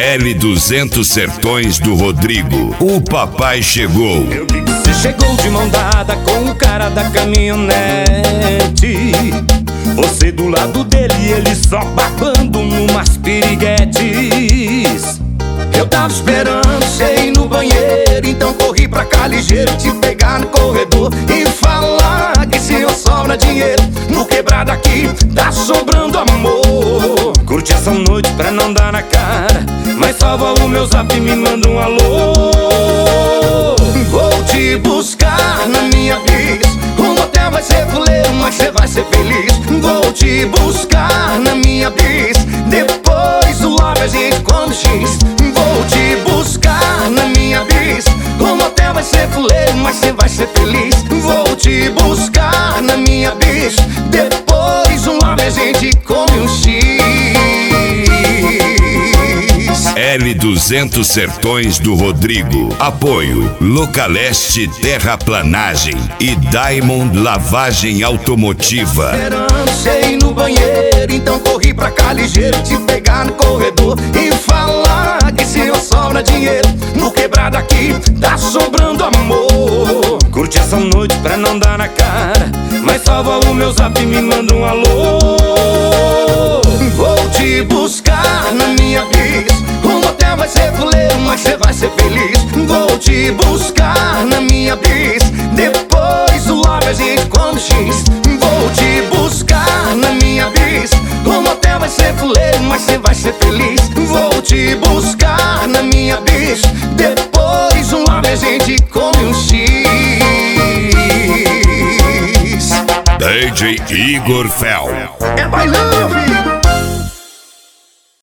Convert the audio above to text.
L200 Sertões do Rodrigo. O papai chegou. Você chegou de mão dada com o cara da caminhonete. Você do lado dele e ele só babando numas piriguetes. Eu tava esperando você ir no banheiro, então corri pra cá ligeiro, te pegar no corredor e falar que se eu sobra dinheiro no quebrado aqui, tá sobrando amor. Curte essa noite pra não dar na cara, mas salva o meu zap e me manda um alô. Vou te buscar na minha bis, o motel vai ser fuleiro, mas cê vai ser feliz. Vou te buscar na minha bis, depois do lobby a gente come X. Vou te buscar na minha bis, o motel vai ser fuleiro, mas cê vai ser feliz. Vou te buscar na minha bis, depois do lobby a gente come um X. L200 Sertões do Rodrigo. Apoio Localeste Terraplanagem e Diamond Lavagem Automotiva. Esperando você ir no banheiro, então corri pra cá ligeiro, te pegar no corredor e falar que se eu sobra dinheiro no quebrado aqui, tá sobrando amor. Curte essa noite pra não dar na cara, mas salva o meu zap e me manda um alô. Vou te buscar na minha bis, o motel vai ser fuleiro, mas cê vai ser feliz. Vou te buscar na minha bis, depois do lobby a gente come X. Vou te buscar na minha bis, o motel vai ser fuleiro, mas cê vai ser feliz. Vou te buscar na minha bis, depois do lobby a gente come um X. DJ Igor Fel. É bailando.